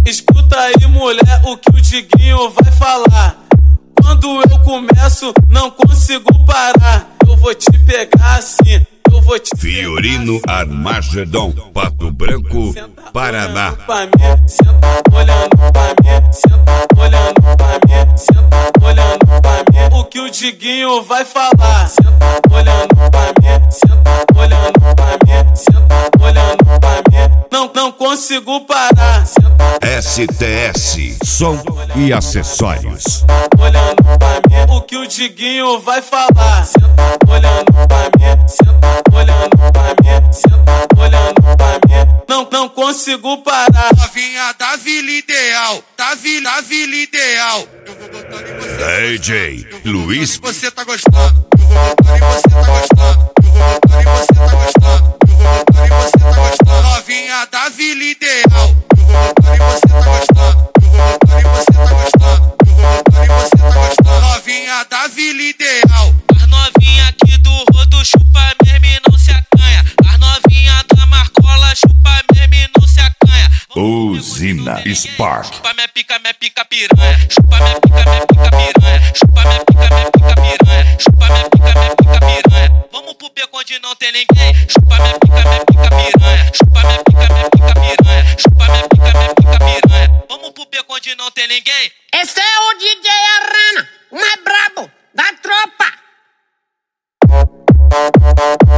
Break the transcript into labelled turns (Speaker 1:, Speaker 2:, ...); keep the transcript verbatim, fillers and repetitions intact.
Speaker 1: Escuta aí, mulher, o que o Diguinho vai falar. Quando eu começo, não consigo parar. Eu vou te pegar assim, eu vou te
Speaker 2: Fiorino Armagedon, Pato Branco, Paraná.
Speaker 1: Senta olhando pra mim, senta olhando pra mim, senta olhando pra mim. O que o Diguinho vai falar. Senta olhando pra mim, senta olhando pra mim, senta olhando pra mim. Não, não consigo parar.
Speaker 2: S T S, som e acessórios.
Speaker 1: Olhando pra mim, o que o Diguinho vai falar. Senta olhando pra mim, senta olhando pra mim, senta olhando pra mim. Não, não consigo parar.
Speaker 3: Novinha da Vila Ideal, da Vila, da Vila Ideal. Eu vou botando em você.
Speaker 2: D J Luiz.
Speaker 3: Você tá gostando? Eu vou botando em você tá gostando? Eu vou botando em você tá gostando? Eu vou botando em você tá gostando? Novinha da Vila Ideal. Eu vou botando em você tá gostando? Eu vou botando em você tá gostando? Eu vou botando em você tá gostando? Novinha da Vila Ideal.
Speaker 4: As novinha aqui do rodo chupa mesmo e não se acanha. As novinha da Marcola chupa mesmo e não se acanha.
Speaker 2: Usina Spark.
Speaker 4: Chupa minha pica, minha pica piranha. Chupa minha pica, minha pica piranha. Chupa minha pica, minha pica piranha. Chupa minha pica, minha pica piranha. Vamos pro beco onde não tem ninguém. Chupa minha pica, minha pica piranha. Chupa minha pica, minha pica piranha. Chupa minha pica, minha pica piranha. Vamos pro beco onde não tem ninguém.
Speaker 5: Esse é o D J Arana, o mais brabo da tropa.